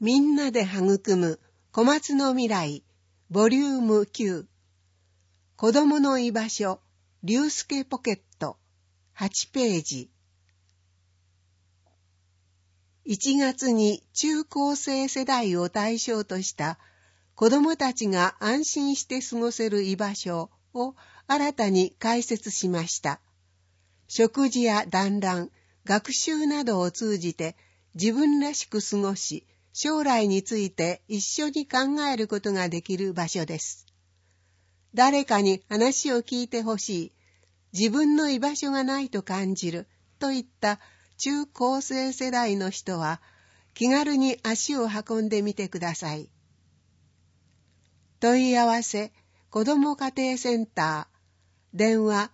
みんなで育む小松の未来ボリューム9子供の居場所龍介ポケット8ページ。1月に中高生世代を対象とした子供たちが安心して過ごせる居場所を新たに開設しました。食事や団らん、学習などを通じて自分らしく過ごし、将来について一緒に考えることができる場所です。誰かに話を聞いてほしい、自分の居場所がないと感じるといった中高生世代の人は気軽に足を運んでみてください。問い合わせ子ども家庭センター電話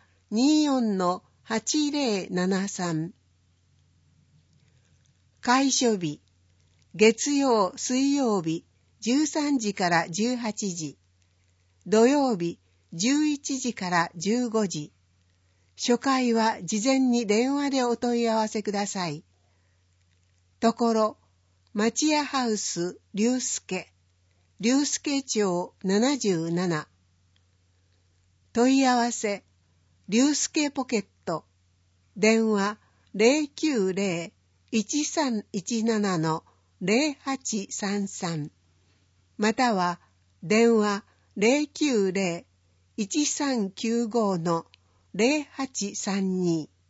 24-8073 開所日月曜水曜日13時から18時土曜日11時から15時初回は事前に電話でお問い合わせください。ところ町屋ハウス龍介町77問い合わせ龍介ポケット電話 090-1317-0833 または電話 090-1395-0832